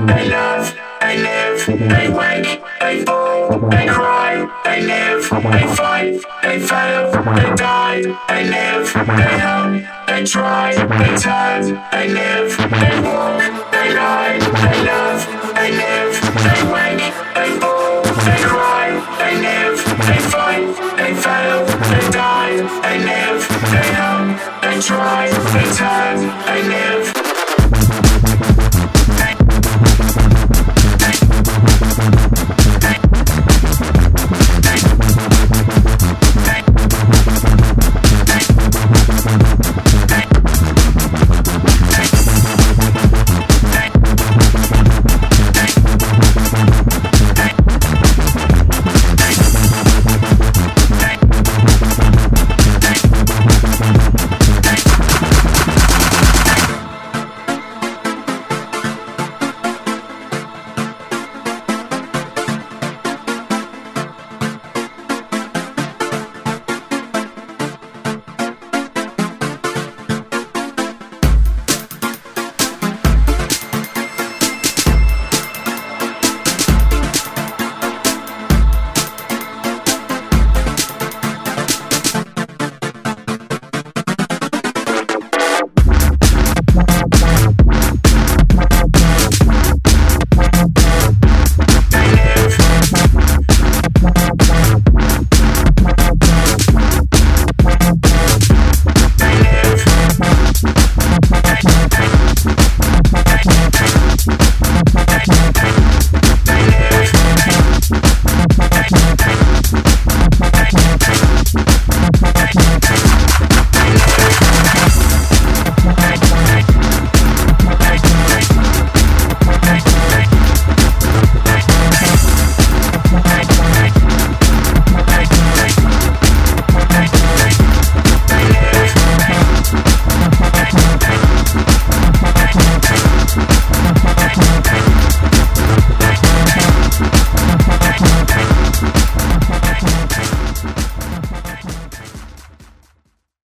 they love, they live, they wake, they fall, they cry, they live, they fight, they fail, they die, they live, they hope, they try, they turn, they live, they